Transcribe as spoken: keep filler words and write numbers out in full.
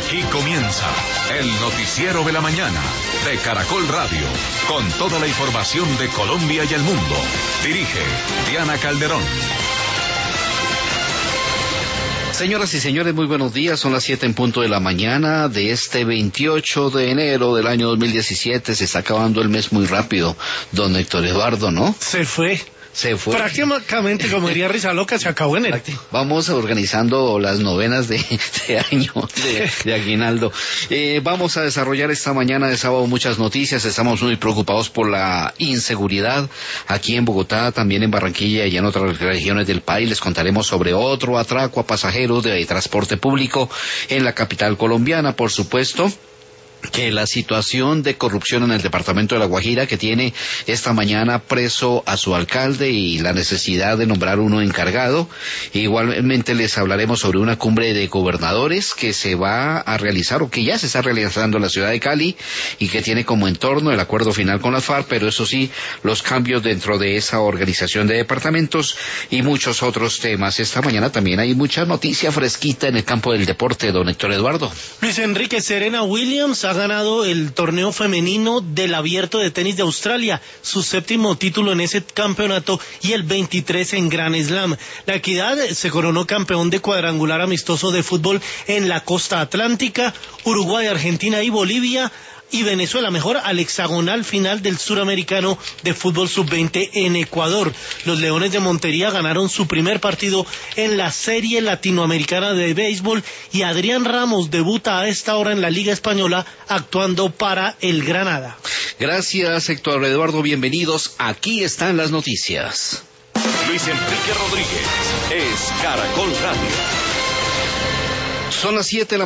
Aquí comienza el noticiero de la mañana de Caracol Radio, con toda la información de Colombia y el mundo. Dirige Diana Calderón. Señoras y señores, muy buenos días. Son las siete en punto de la mañana de este veintiocho de enero del año dos mil diecisiete. Se está acabando el mes muy rápido, don Héctor Eduardo, ¿no? Se fue. Se fue. Prácticamente, como diría Risa Loca, se acabó en el... Vamos organizando las novenas de, de año de, de aguinaldo. Eh, vamos a desarrollar esta mañana de sábado muchas noticias. Estamos muy preocupados por la inseguridad aquí en Bogotá, también en Barranquilla y en otras regiones del país. Les contaremos sobre otro atraco a pasajeros de transporte público en la capital colombiana, por supuesto. Que la situación de corrupción en el departamento de La Guajira, que tiene esta mañana preso a su alcalde y la necesidad de nombrar uno encargado. Igualmente les hablaremos sobre una cumbre de gobernadores que se va a realizar o que ya se está realizando en la ciudad de Cali y que tiene como entorno el acuerdo final con las FARC, pero eso sí, los cambios dentro de esa organización de departamentos y muchos otros temas. Esta mañana también hay mucha noticia fresquita en el campo del deporte, don Héctor Eduardo. Luis Enrique, Serena Williams ha ganado el torneo femenino del Abierto de Tenis de Australia, su séptimo título en ese campeonato y el veintitrés en Grand Slam. La Equidad se coronó campeón de cuadrangular amistoso de fútbol en la costa atlántica. Uruguay, Argentina y Bolivia y Venezuela mejor al hexagonal final del suramericano de fútbol sub veinte en Ecuador. Los Leones de Montería ganaron su primer partido en la serie latinoamericana de béisbol y Adrián Ramos debuta a esta hora en la Liga Española actuando para el Granada. Gracias, Héctor Eduardo, bienvenidos. Aquí están las noticias. Luis Enrique Rodríguez es Caracol Radio. Son las siete de la